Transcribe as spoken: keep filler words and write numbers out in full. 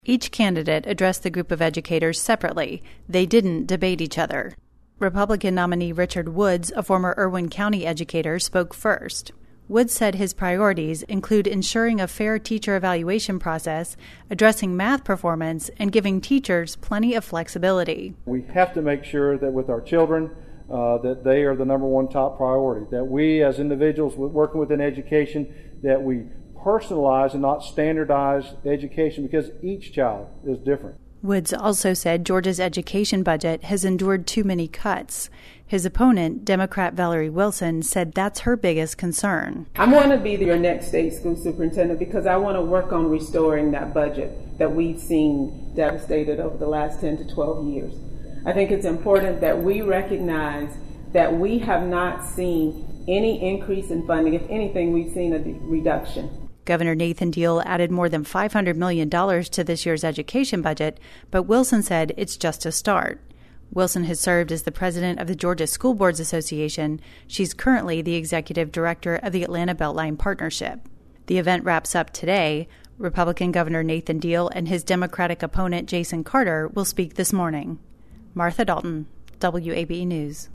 Each candidate addressed the group of educators separately. They didn't debate each other. Republican nominee Richard Woods, a former Irwin County educator, spoke first. Woods said his priorities include ensuring a fair teacher evaluation process, addressing math performance, and giving teachers plenty of flexibility. We have to make sure that with our children, uh, that they are the number one top priority, that we as individuals working within education, that we personalize and not standardize education because each child is different. Woods also said Georgia's education budget has endured too many cuts. His opponent, Democrat Valerie Wilson, said that's her biggest concern. I want to be your next state school superintendent because I want to work on restoring that budget that we've seen devastated over the last ten to twelve years. I think it's important that we recognize that we have not seen any increase in funding. If anything, we've seen a reduction. Governor Nathan Deal added more than five hundred million dollars to this year's education budget, but Wilson said it's just a start. Wilson has served as the president of the Georgia School Boards Association. She's currently the executive director of the Atlanta Beltline Partnership. The event wraps up today. Republican Governor Nathan Deal and his Democratic opponent Jason Carter will speak this morning. Martha Dalton, W A B E News.